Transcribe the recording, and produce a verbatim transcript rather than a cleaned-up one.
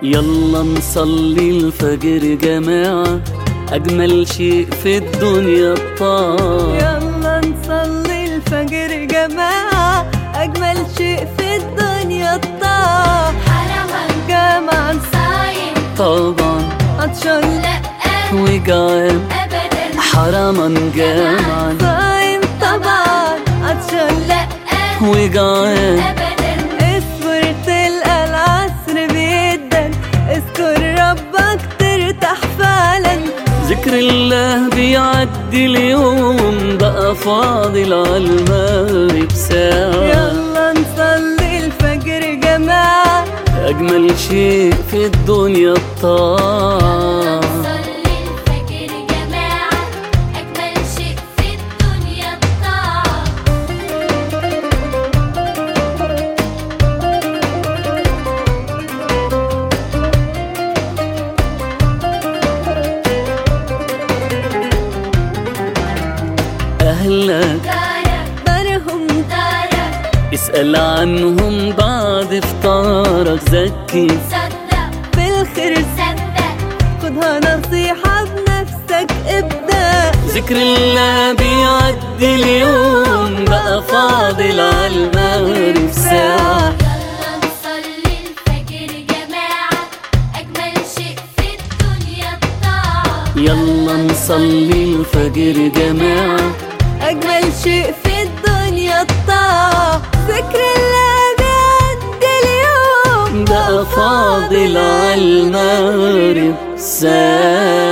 يلا نصلي الفجر جماعة، أجمل شيء في الدنيا الطاعة. يلا نصلي الفجر جماعة، أجمل شيء في الدنيا الطاعة. حرما جمعا صايم طبعا عطشان لأ وجعان، أبدا حرما جمعا صايم طبعا عطشان لأ وجعان. أبدا اصبر تلقى العصر بيدن، اذكر ربك ترتاح فعلا. ذكر الله بيعدي اليوم، بقى فاضل عالمغرب ساعة. يلا نصلي الفجر جماعة، أجمل شيء في الدنيا الطاعة. نصلي الفجر جماعة، أجمل شيء في الدنيا الطاعة. أهلك دارك دارهم دارك اسأل عنهم بعد افطارك، زكي صدق بالخير صدق خدها نصيحة بنفسك ابدأ. ذكر الله بيعدي اليوم، بقى فاضل عالمغرب ساعة. يلا نصلي الفجر جماعة، أجمل شيء في الدنيا الطاعة. يلا نصلي الفجر جماعة، أجمل شيء في الدنيا الطاعة. ذكر الله بيعدي اليوم، بقى فاضل عالمغرب ساعة.